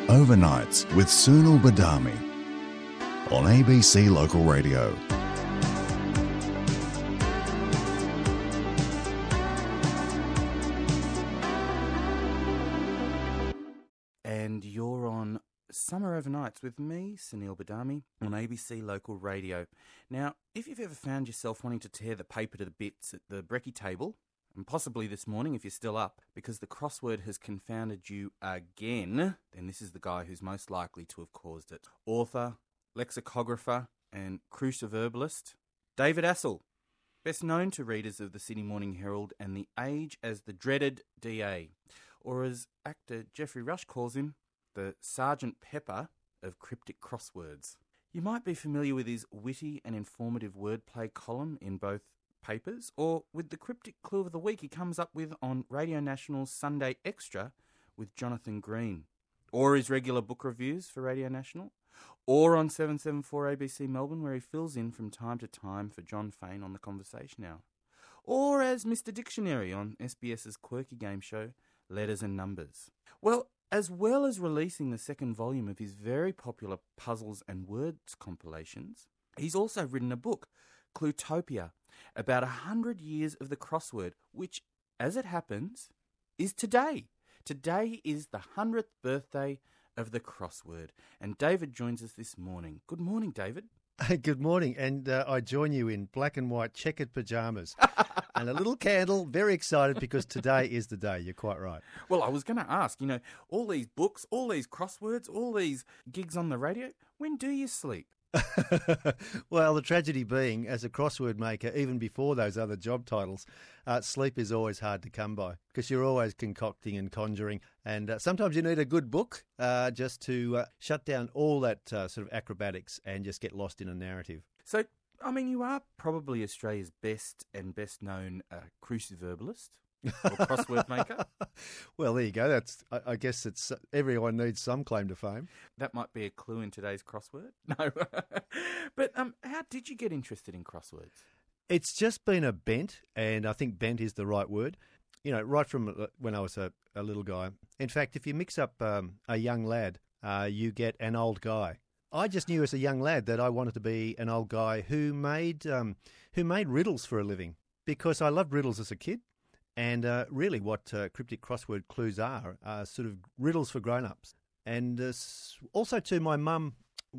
Overnights with Sunil Badami on ABC Local Radio. And you're on Summer Overnights with me, Sunil Badami, on ABC Local Radio. Now, if you've ever found yourself wanting to tear the paper to the bits at the brekkie table, and possibly this morning if you're still up, because the crossword has confounded you again, then this is the guy who's most likely to have caused it. Author, lexicographer, and cruciverbalist, David Astle, best known to readers of the Sydney Morning Herald and The Age as the dreaded DA, or as actor Geoffrey Rush calls him, the Sergeant Pepper of cryptic crosswords. You might be familiar with his witty and informative wordplay column in both papers, or with the cryptic clue of the week he comes up with on Radio National's Sunday Extra with Jonathan Green, or his regular book reviews for Radio National, or on 774 ABC Melbourne where he fills in from time to time for John Fain on The Conversation Hour, or as Mr. Dictionary on SBS's quirky game show Letters and Numbers. Well as releasing the second volume of his very popular Puzzles and Words compilations, he's also written a book, Cluetopia, about 100 years of the crossword, which, as it happens, is today. Today is the 100th birthday of the crossword, and David joins us this morning. Good morning, David. Good morning, and I join you in black and white checkered pyjamas and a little candle, very excited because today is the day. You're quite right. Well, I was going to ask, all these books, all these crosswords, all these gigs on the radio, when do you sleep? Well, the tragedy being, as a crossword maker, even before those other job titles, sleep is always hard to come by because you're always concocting and conjuring, and sometimes you need a good book just to shut down all that sort of acrobatics and just get lost in a narrative. So, you are probably Australia's best and best known cruciverbalist. Or crossword maker? Well, there you go. I guess it's everyone needs some claim to fame. That might be a clue in today's crossword. No. But how did you get interested in crosswords? It's just been a bent, and I think bent is the right word. Right from when I was a little guy. In fact, if you mix up a young lad, you get an old guy. I just knew as a young lad that I wanted to be an old guy who made riddles for a living because I loved riddles as a kid. And really what cryptic crossword clues are sort of riddles for grown-ups. And also, too, my mum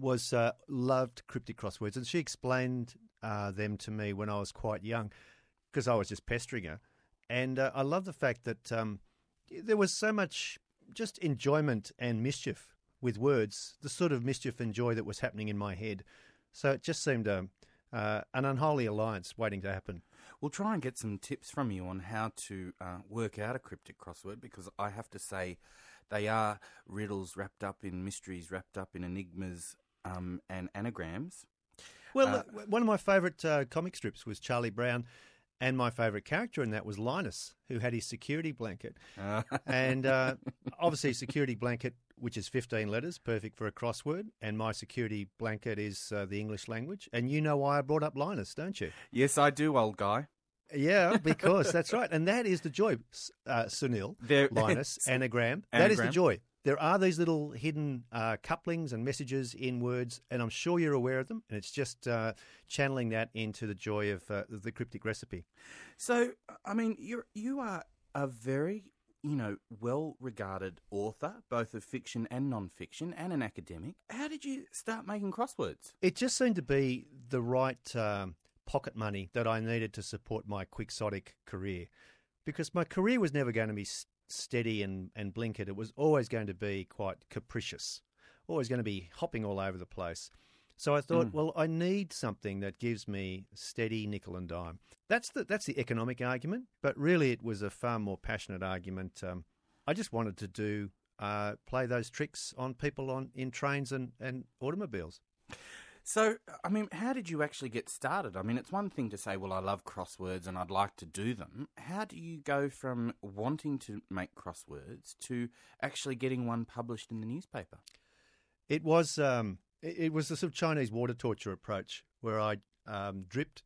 loved cryptic crosswords, and she explained them to me when I was quite young because I was just pestering her. And I love the fact that there was so much just enjoyment and mischief with words, the sort of mischief and joy that was happening in my head. So it just seemed an unholy alliance waiting to happen. We'll try and get some tips from you on how to work out a cryptic crossword, because I have to say they are riddles wrapped up in mysteries, wrapped up in enigmas and anagrams. Well, one of my favourite comic strips was Charlie Brown, and my favourite character in that was Linus, who had his security blanket. And obviously security blanket, which is 15 letters, perfect for a crossword, and my security blanket is the English language. And you know why I brought up Linus, don't you? Yes, I do, old guy. Yeah, because that's right. And that is the joy, Sunil, Linus, anagram. That is the joy. There are these little hidden couplings and messages in words, and I'm sure you're aware of them, and it's just channeling that into the joy of the cryptic recipe. So, you are a very, well-regarded author, both of fiction and non-fiction, and an academic. How did you start making crosswords? It just seemed to be the right pocket money that I needed to support my quixotic career, because my career was never going to be steady and blinkered. It was always going to be quite capricious, always going to be hopping all over the place. So I thought, well, I need something that gives me steady nickel and dime. That's the economic argument, but really it was a far more passionate argument. I just wanted to play those tricks on people in trains and automobiles. So, how did you actually get started? It's one thing to say, well, I love crosswords and I'd like to do them. How do you go from wanting to make crosswords to actually getting one published in the newspaper? It was the sort of Chinese water torture approach where I dripped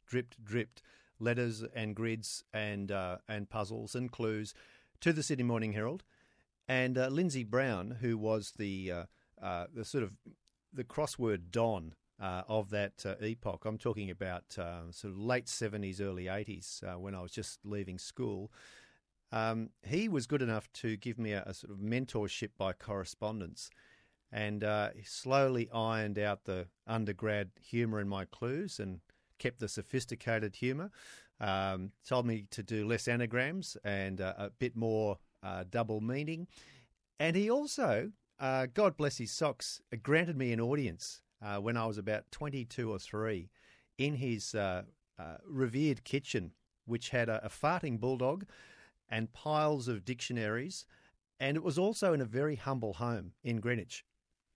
letters and grids and puzzles and clues to the Sydney Morning Herald. And Lindsay Brown, who was the sort of the crossword don of that epoch. I'm talking about sort of late 70s, early 80s, when I was just leaving school. He was good enough to give me a sort of mentorship by correspondence, and he slowly ironed out the undergrad humour in my clues and kept the sophisticated humour. Told me to do less anagrams and a bit more double meaning. And he also, God bless his socks, granted me an audience when I was about 22 or 3 in his revered kitchen, which had a farting bulldog and piles of dictionaries. And it was also in a very humble home in Greenwich.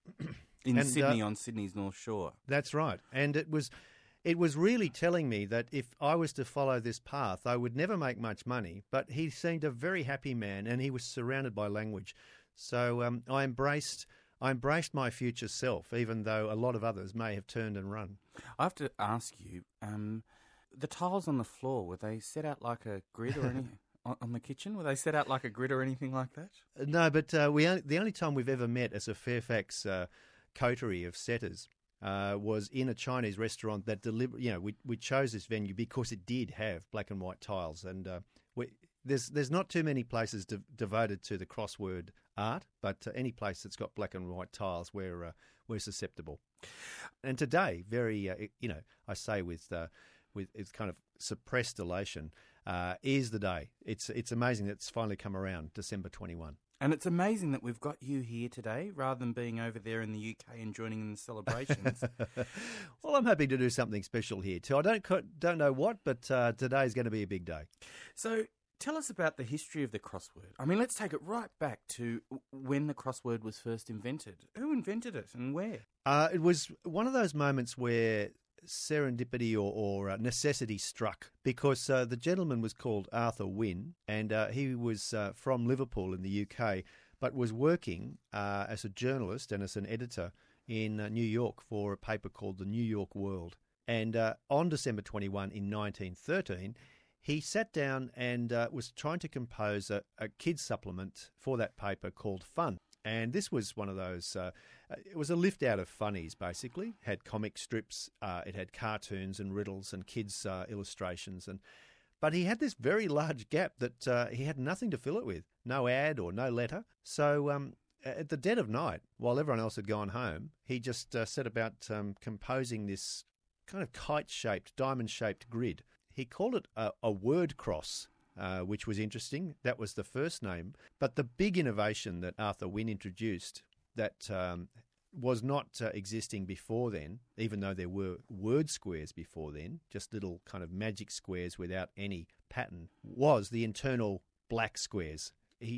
In Sydney, on Sydney's North Shore. That's right. And it was really telling me that if I was to follow this path, I would never make much money. But he seemed a very happy man, and he was surrounded by language. So I embraced my future self, even though a lot of others may have turned and run. I have to ask you, the tiles on the floor, were they set out like a grid or anything? On the kitchen? Were they set out like a grid or anything like that? No, but the only time we've ever met as a Fairfax coterie of setters was in a Chinese restaurant that we chose this venue because it did have black and white tiles, and there's not too many places devoted to the crossword art, but any place that's got black and white tiles, we're susceptible. And today, very I say with it's kind of suppressed elation, is the day. It's amazing that it's finally come around, December 21. And it's amazing that we've got you here today rather than being over there in the UK and joining in the celebrations. Well, I'm happy to do something special here too. I don't know what, but today's going to be a big day. So tell us about the history of the crossword. I mean, let's take it right back to when the crossword was first invented. Who invented it and where? It was one of those moments where serendipity or necessity struck, because the gentleman was called Arthur Wynne, and he was from Liverpool in the UK, but was working as a journalist and as an editor in New York for a paper called the New York World. And on December 21 in 1913, he sat down and was trying to compose a kids supplement for that paper called Fun. And this was one of those, it was a lift out of funnies, basically. It had comic strips, it had cartoons and riddles and kids' illustrations. But he had this very large gap that he had nothing to fill it with, no ad or no letter. So at the dead of night, while everyone else had gone home, he just set about composing this kind of kite-shaped, diamond-shaped grid. He called it a word cross. Which was interesting. That was the first name. But the big innovation that Arthur Wynne introduced that was not existing before then, even though there were word squares before then, just little kind of magic squares without any pattern, was the internal black squares.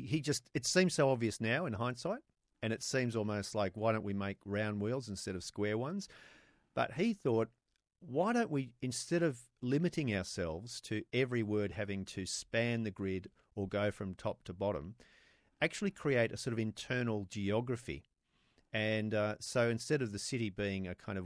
It seems so obvious now in hindsight, and it seems almost like, why don't we make round wheels instead of square ones? But he thought, why don't we, instead of limiting ourselves to every word having to span the grid or go from top to bottom, actually create a sort of internal geography? And so instead of the city being a kind of,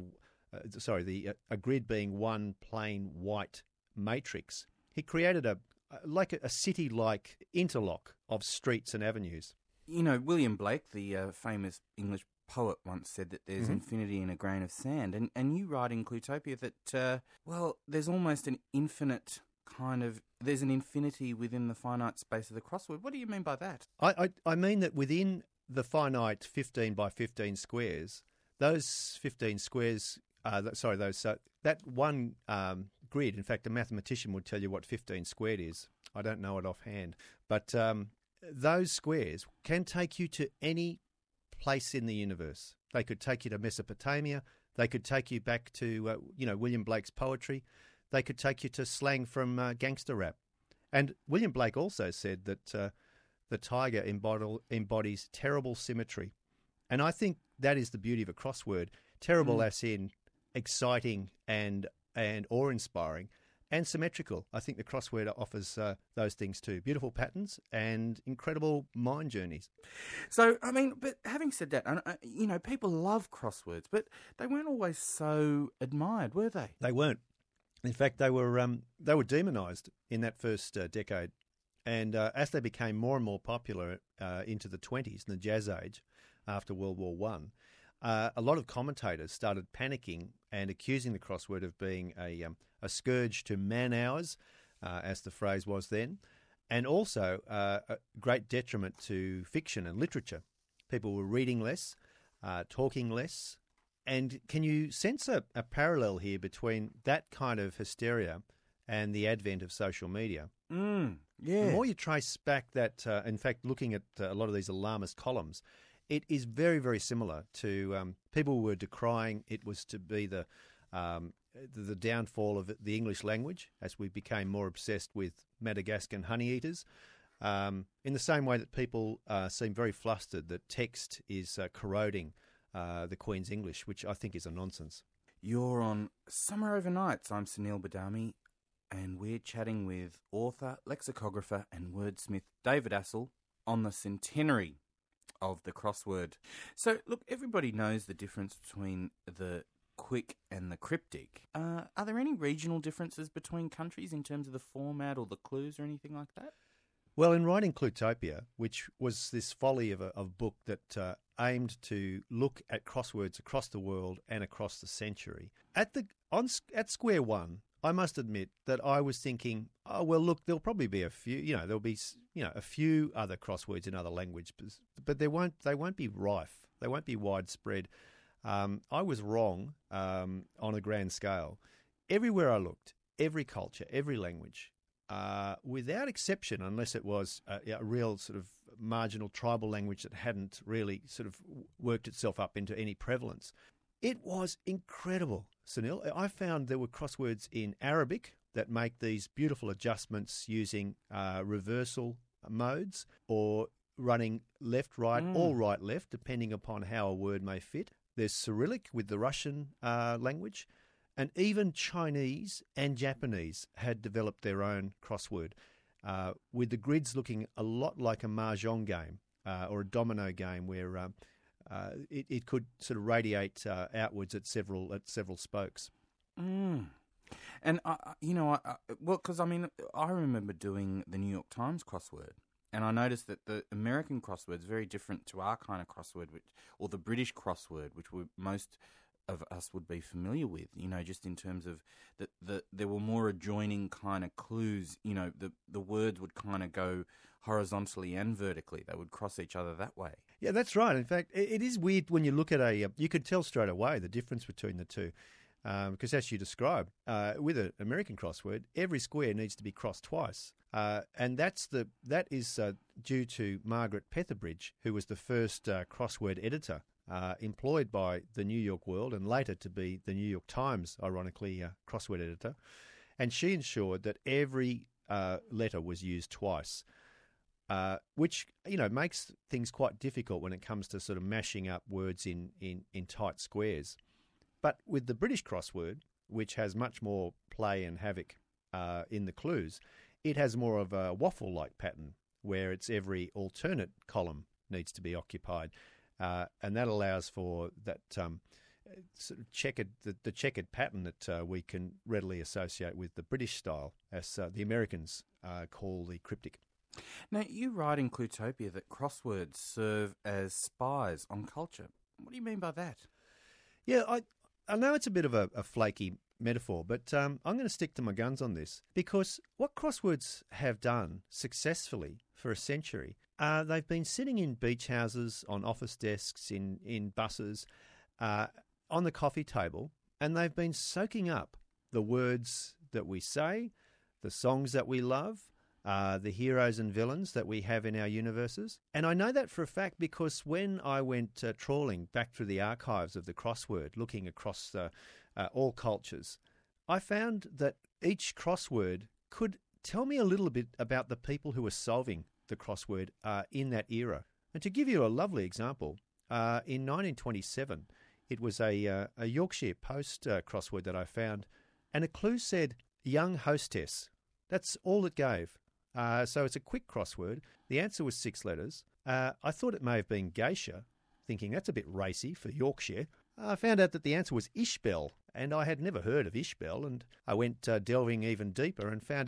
a grid being one plain white matrix, he created a city-like interlock of streets and avenues. You know, William Blake, the famous English poet, once said that there's infinity in a grain of sand. And you write in Clutopia that, there's almost an infinite there's an infinity within the finite space of the crossword. What do you mean by that? I mean that within the finite 15 by 15 squares, those 15 squares, that one grid, in fact, a mathematician would tell you what 15 squared is. I don't know it offhand. But those squares can take you to any place in the universe. They could take you to Mesopotamia. They could take you back to, William Blake's poetry. They could take you to slang from gangster rap. And William Blake also said that the tiger embodies terrible symmetry. And I think that is the beauty of a crossword. Terrible as in exciting and awe-inspiring, and symmetrical. I think the crossword offers those things too. Beautiful patterns and incredible mind journeys. So, I mean, but having said that, people love crosswords, but they weren't always so admired, were they? They weren't. In fact, they were demonised in that first decade. And as they became more and more popular into the 20s, in the Jazz Age, after World War One, a lot of commentators started panicking and accusing the crossword of being a scourge to man-hours, as the phrase was then, and also a great detriment to fiction and literature. People were reading less, talking less. And can you sense a parallel here between that kind of hysteria and the advent of social media? Yeah. The more you trace back that, in fact, looking at a lot of these alarmist columns, it is very, very similar to people were decrying it was to be the downfall of the English language as we became more obsessed with Madagascan honey eaters. In the same way that people seem very flustered that text is corroding the Queen's English, which I think is a nonsense. You're on Summer Overnights. I'm Sunil Badami, and we're chatting with author, lexicographer and wordsmith David Astle on the centenary of the crossword. So, look, everybody knows the difference between the quick and the cryptic. Are there any regional differences between countries in terms of the format or the clues or anything like that? Well, in writing Clutopia, which was this folly of a book that aimed to look at crosswords across the world and across the century, at square one, I must admit that I was thinking, oh well, look, there'll probably be a few, there'll be a few other crosswords in other languages, but they won't be rife, they won't be widespread. I was wrong on a grand scale. Everywhere I looked, every culture, every language, without exception, unless it was a real sort of marginal tribal language that hadn't really sort of worked itself up into any prevalence. It was incredible, Sunil. I found there were crosswords in Arabic that make these beautiful adjustments using reversal modes or running left, right, or right, left, depending upon how a word may fit. There's Cyrillic with the Russian language. And even Chinese and Japanese had developed their own crossword, with the grids looking a lot like a mahjong game or a domino game where it could sort of radiate outwards at several spokes. And, because I remember doing the New York Times crossword, and I noticed that the American crossword is very different to our kind of crossword, or the British crossword, which most of us would be familiar with, just in terms of there were more adjoining kind of clues, the words would kind of go horizontally and vertically. They would cross each other that way. Yeah, that's right. In fact, it is weird when you look at you could tell straight away the difference between the two. Because as you described, with an American crossword, every square needs to be crossed twice. And that is due to Margaret Petherbridge, who was the first crossword editor employed by the New York World and later to be the New York Times, ironically, crossword editor. And she ensured that every letter was used twice, which, makes things quite difficult when it comes to sort of mashing up words in tight squares. But with the British crossword, which has much more play and havoc in the clues, it has more of a waffle-like pattern where it's every alternate column needs to be occupied. And that allows for that sort of checkered pattern that we can readily associate with the British style, as the Americans call the cryptic. Now, you write in Clutopia that crosswords serve as spies on culture. What do you mean by that? Yeah, I know it's a bit of a flaky metaphor, but I'm going to stick to my guns on this, because what crosswords have done successfully for a century, they've been sitting in beach houses, on office desks, in buses, on the coffee table, and they've been soaking up the words that we say, the songs that we love, the heroes and villains that we have in our universes. And I know that for a fact because when I went trawling back through the archives of the crossword, looking across all cultures, I found that each crossword could tell me a little bit about the people who were solving the crossword in that era. And to give you a lovely example, in 1927, it was a Yorkshire Post crossword that I found, and a clue said, young hostess. That's all it gave. So it's a quick crossword. The answer was 6 letters. I thought it may have been geisha, thinking that's a bit racy for Yorkshire. I found out that the answer was Ishbel, and I had never heard of Ishbel, and I went delving even deeper and found out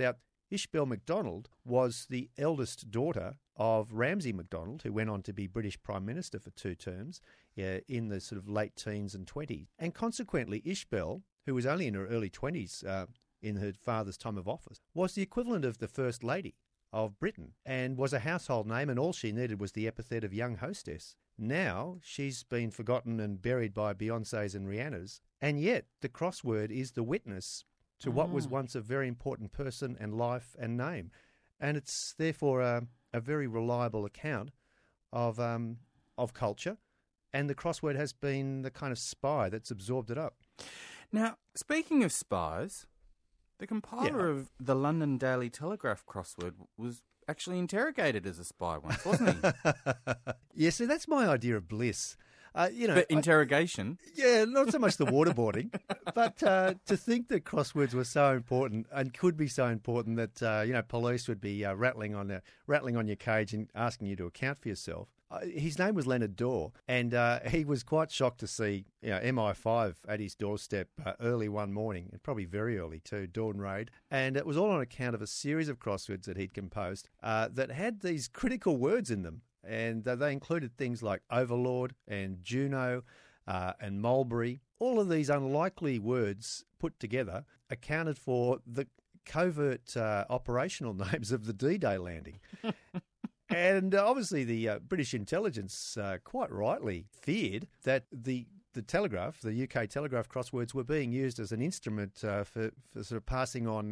Ishbel MacDonald was the eldest daughter of Ramsay MacDonald, who went on to be British Prime Minister for 2 terms in the sort of late teens and 20s. And consequently, Ishbel, who was only in her early 20s in her father's time of office, was the equivalent of the First Lady of Britain and was a household name, and all she needed was the epithet of young hostess. Now she's been forgotten and buried by Beyoncé's and Rihanna's, and yet the crossword is the witness to what was once a very important person and life and name. And it's therefore a very reliable account of culture, and the crossword has been the kind of spy that's absorbed it up. Now, speaking of spies, the compiler of the London Daily Telegraph crossword was actually interrogated as a spy once, wasn't he? Yeah, see, that's my idea of bliss. But interrogation? Not so much the waterboarding, but to think that crosswords were so important and could be so important that police would be rattling on your cage and asking you to account for yourself. His name was Leonard Daw, and he was quite shocked to see MI5 at his doorstep early one morning, and probably very early too, dawn raid. And it was all on account of a series of crosswords that he'd composed that had these critical words in them. And they included things like Overlord and Juno and Mulberry. All of these unlikely words put together accounted for the covert operational names of the D-Day landing. And obviously the British intelligence quite rightly feared that the Telegraph, the UK Telegraph crosswords, were being used as an instrument for sort of passing on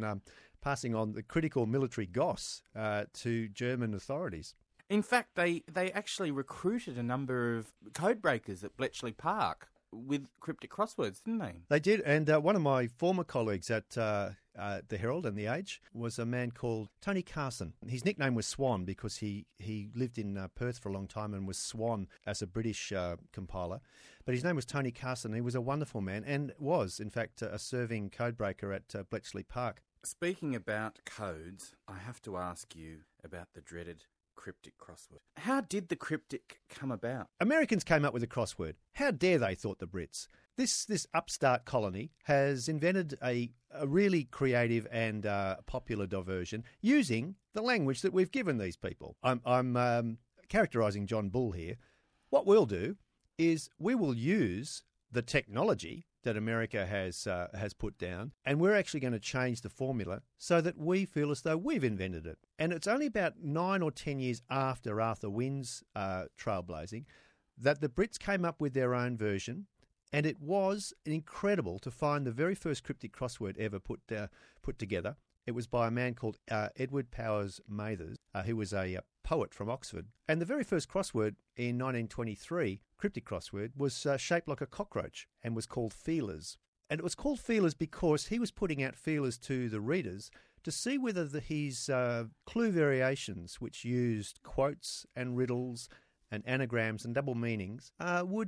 the critical military goss to German authorities. In fact, they actually recruited a number of code breakers at Bletchley Park with cryptic crosswords, didn't they? They did, and one of my former colleagues at the Herald and the Age was a man called Tony Carson. His nickname was Swan because he lived in Perth for a long time and was Swan as a British compiler. But his name was Tony Carson. He was a wonderful man and was, in fact, a serving codebreaker at Bletchley Park. Speaking about codes, I have to ask you about the dreaded cryptic crossword. How did the cryptic come about? Americans came up with a crossword. How dare they, thought the Brits. This upstart colony has invented a really creative and popular diversion using the language that we've given these people. I'm characterising John Bull here. What we'll do is we will use the technology that America has put down, and we're actually going to change the formula so that we feel as though we've invented it. And it's only about 9 or 10 years after Arthur Wynn's trailblazing that the Brits came up with their own version, and it was incredible to find the very first cryptic crossword ever put together. It was by a man called Edward Powers Mathers, who was a poet from Oxford. And the very first crossword in 1923, cryptic crossword, was shaped like a cockroach and was called Feelers. And it was called Feelers because he was putting out feelers to the readers to see whether his clue variations, which used quotes and riddles and anagrams and double meanings, would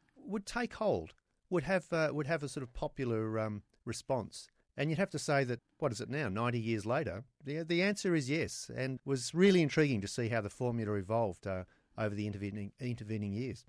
take hold, would have a sort of popular response. And you'd have to say that, what is it now, 90 years later? The answer is yes, and was really intriguing to see how the formula evolved over the intervening years.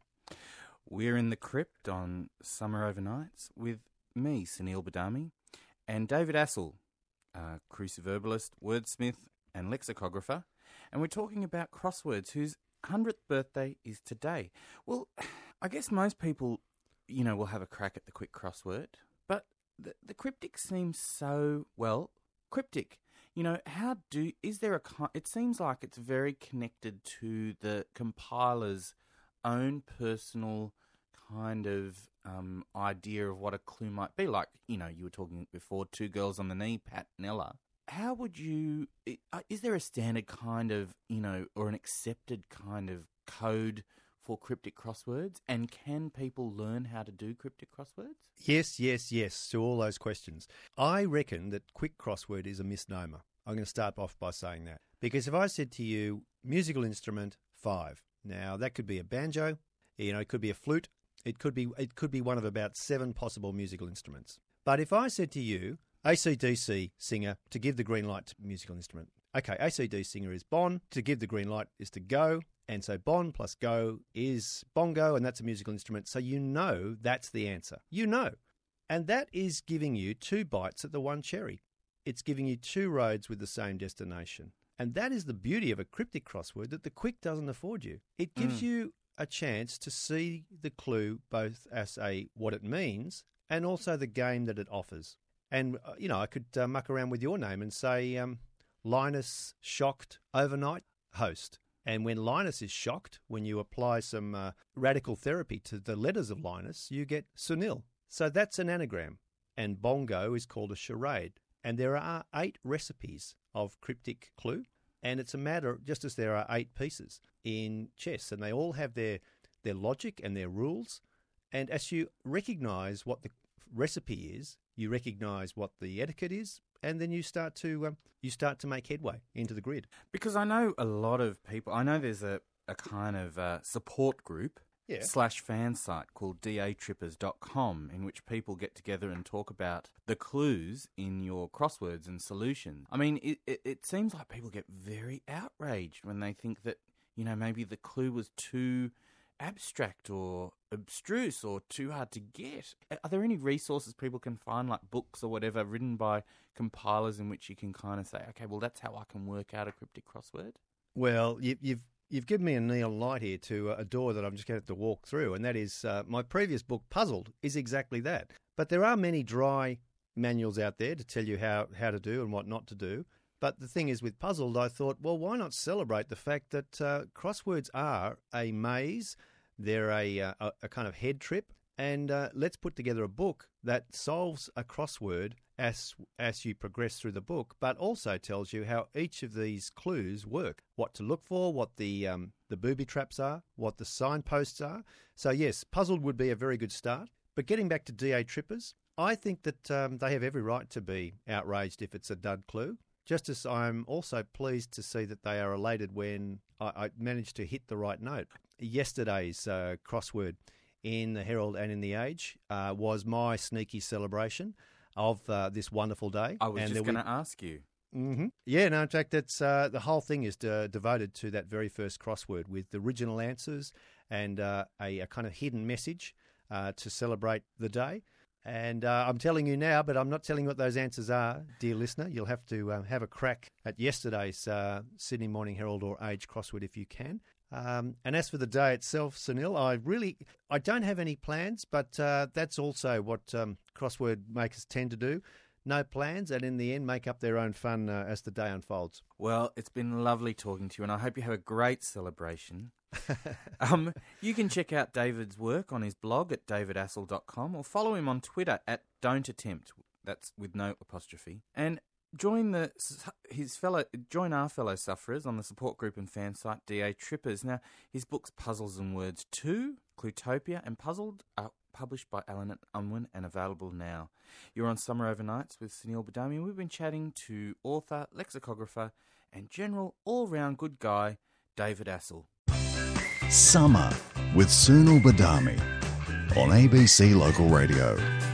We're in the crypt on Summer Overnights with me, Sunil Badami, and David Assel, cruciverbalist, wordsmith and lexicographer, and we're talking about crosswords whose 100th birthday is today. Well, I guess most people, will have a crack at the quick crossword, but the cryptic seems so, cryptic. It seems like it's very connected to the compiler's own personal kind of idea of what a clue might be. Like, you were talking before, Two Girls on the Knee, Pat and Ella. How would you, is there a standard kind of, or an accepted kind of code for cryptic crosswords? And can people learn how to do cryptic crosswords? Yes to all those questions. I reckon that quick crossword is a misnomer. I'm going to start off by saying that. Because if I said to you, musical instrument 5, now that could be a banjo, it could be a flute, it could be one of about 7 possible musical instruments. But if I said to you, AC/DC singer to give the green light to musical instrument. Okay, AC/DC singer is Bon, to give the green light is to go, and so Bon plus go is bongo, and that's a musical instrument. So that's the answer. And that is giving you 2 bites at the one cherry. it's giving you two roads with the same destination. And that is the beauty of a cryptic crossword that the Quick doesn't afford you. It gives you a chance to see the clue both as what it means and also the game that it offers. And, I could muck around with your name and say Linus shocked overnight host. And when Linus is shocked, when you apply some radical therapy to the letters of Linus, you get Sunil. So that's an anagram. And bongo is called a charade. And there are 8 recipes of cryptic clue. And it's a matter, just as there are 8 pieces in chess, and they all have their logic and their rules. And as you recognise what the recipe is, you recognise what the etiquette is, and then you start to make headway into the grid. Because I know a lot of people. I know there's a kind of support group / fan site called datrippers.com in which people get together and talk about the clues in your crosswords and solutions. I mean, it seems like people get very outraged when they think that, maybe the clue was too abstract or abstruse or too hard to get. Are there any resources people can find, like books or whatever, written by compilers in which you can kind of say, okay, well, that's how I can work out a cryptic crossword? Well, You've given me a neon light here to a door that I'm just going to have to walk through, and that is my previous book, Puzzled, is exactly that. But there are many dry manuals out there to tell you how to do and what not to do. But the thing is, with Puzzled, I thought, well, why not celebrate the fact that crosswords are a maze, they're a kind of head trip, and let's put together a book that solves a crossword as you progress through the book, but also tells you how each of these clues work, what to look for, what the booby traps are, what the signposts are. So yes, Puzzled would be a very good start. But getting back to DA Trippers, I think that they have every right to be outraged if it's a dud clue, just as I'm also pleased to see that they are elated when I managed to hit the right note. Yesterday's crossword in the Herald and in the Age was my sneaky celebration of this wonderful day. I was just going to ask you. Mm-hmm. Yeah, no, in fact, that's the whole thing is devoted to that very first crossword with the original answers and a kind of hidden message to celebrate the day. And I'm telling you now, but I'm not telling you what those answers are, dear listener. You'll have to have a crack at yesterday's Sydney Morning Herald or Age crossword if you can. And as for the day itself, Sunil, I don't have any plans, but that's also what crossword makers tend to do. No plans, and in the end make up their own fun as the day unfolds. Well, it's been lovely talking to you, and I hope you have a great celebration. You can check out David's work on his blog at davidassel.com or follow him on Twitter at don'tattempt, that's with no apostrophe, and join our fellow sufferers on the support group and fan site DA Trippers. Now, his books Puzzles and Words 2, Cluetopia, and Puzzled are published by Allen & Unwin and available now. You're on Summer Overnights with Sunil Badami, and we've been chatting to author, lexicographer, and general all-round good guy, David Assel. Summer with Sunil Badami on ABC Local Radio.